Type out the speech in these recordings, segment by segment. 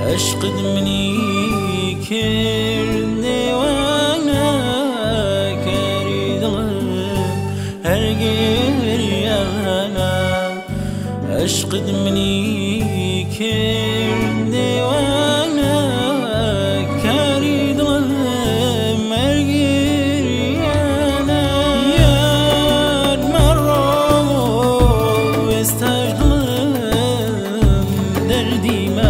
عشقت منی کردی وانا کاری دلم هرگریانا عشقت منی کردی وانا کاری دلم هرگریانا یاد مرا استجدلم دردی ما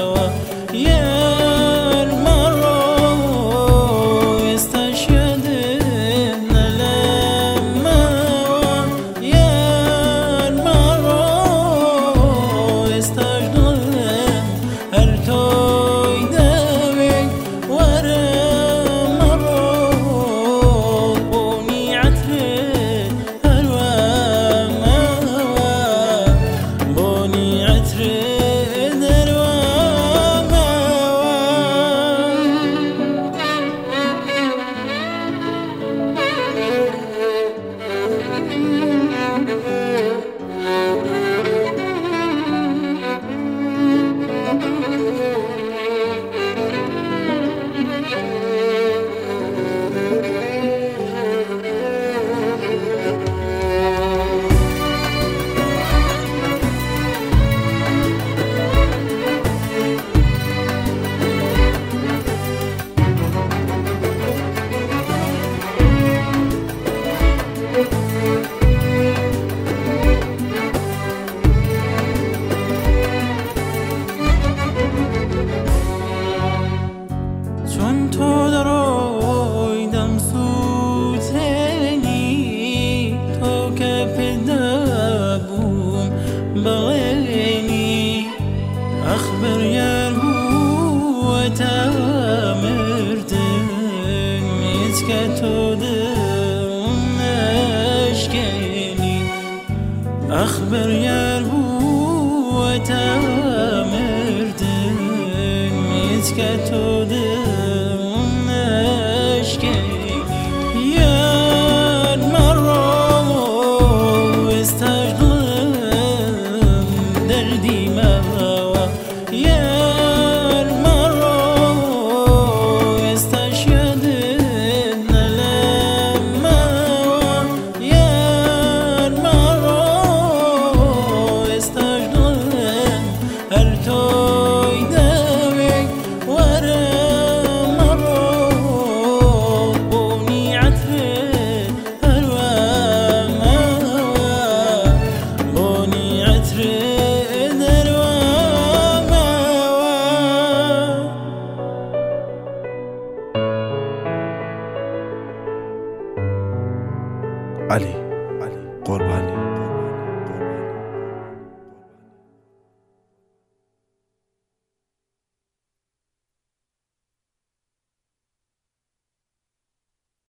چون تو درویدم سوتنی تو که پیدا بوم بغینی اخبر یار بو تامردن میز که تو دم اشکنی اخبر یار بو تامردن میز که تو yeah